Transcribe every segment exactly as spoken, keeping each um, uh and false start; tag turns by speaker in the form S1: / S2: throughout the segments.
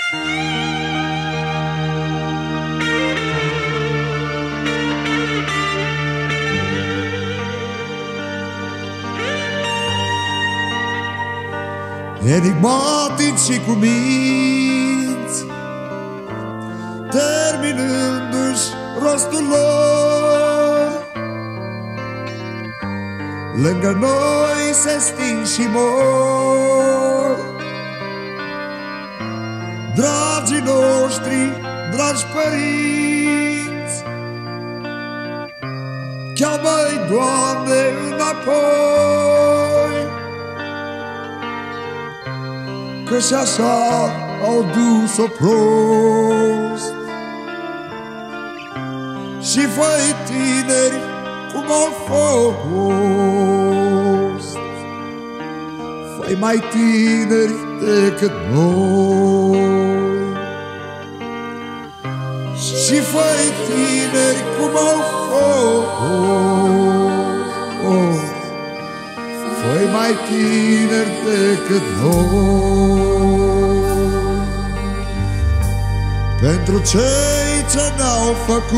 S1: Enigmatici și cuminți, terminându-și rostul lor, lângă noi se sting și mor. Dragii noștri, dragi părinți, cheamă-i, Doamne, înapoi, că și așa au dus-o prost. Și fă-i tineri cum au fost, fă-i mai tineri decât noi. Și fă-i tineri cum au fost, fă-i mai tineri decât noi. Pentru cei ce ne-au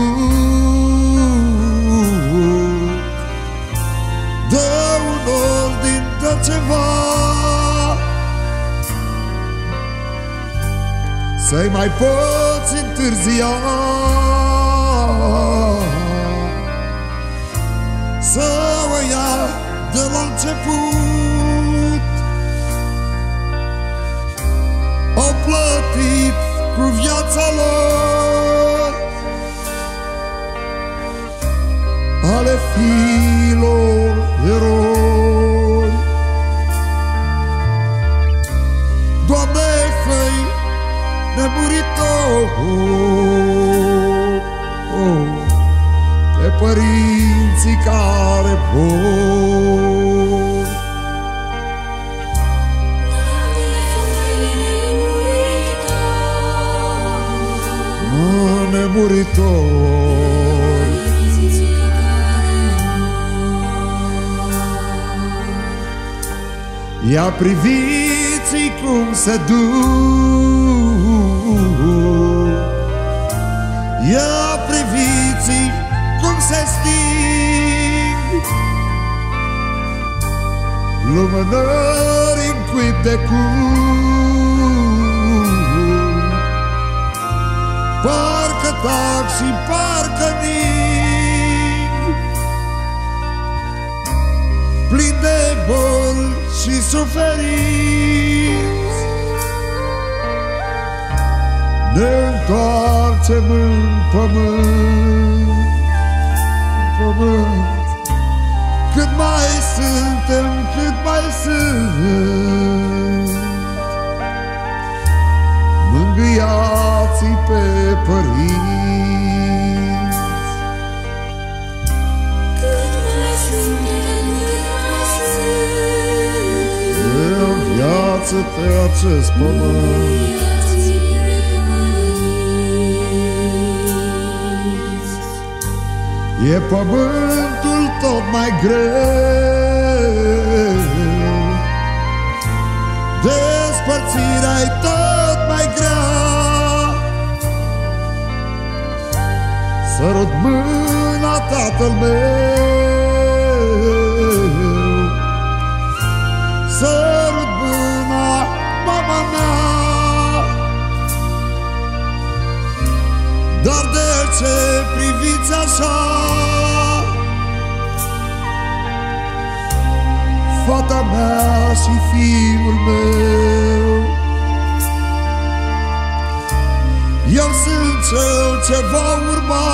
S1: făcut, dă un ordin, dă ceva, să-i mai poți întârzia, să o ia de la început. Au plătit cu viața lor ale fiilor eroi. Doamne, fă-i nemuritor pe părinții care vor. Nemuritor, ia priviți cum se duc, ia priviți cum se sting, lumânări în cuib de cum, parcă tac și parcă ning, plin de boli și suferinți. Ne întoarcem în pământ, în pământ, cât mai suntem, cât mai sunt. Mângâiați-i pe părinți,
S2: cât mai suntem, cât mai sunt.
S1: dă viață pe acest pământ. E pământul tot mai greu, despărțirea-i tot mai grea. Sărut mâna, tatăl meu, sărut mâna, mama mea. Dar de ce priviți așa fata mea și fiul meu? Eu sunt cel ce va urma,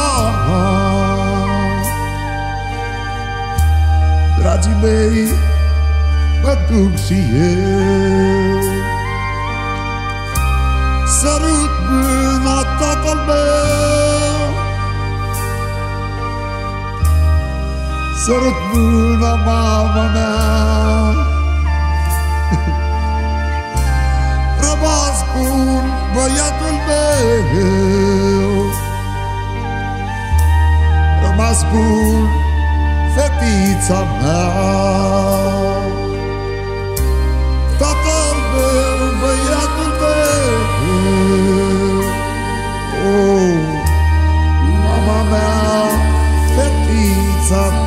S1: dragii mei, mă duc și eu. Sărut mâna, tatăl meu, sărut mâna, mama mea. Rămas bun, băiatul meu, rămas bun, fetița mea. Tatăl meu, băiatul meu, viața